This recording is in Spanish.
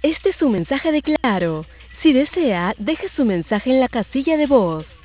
Este es su mensaje de Claro. Si desea, deje su mensaje en la casilla de voz.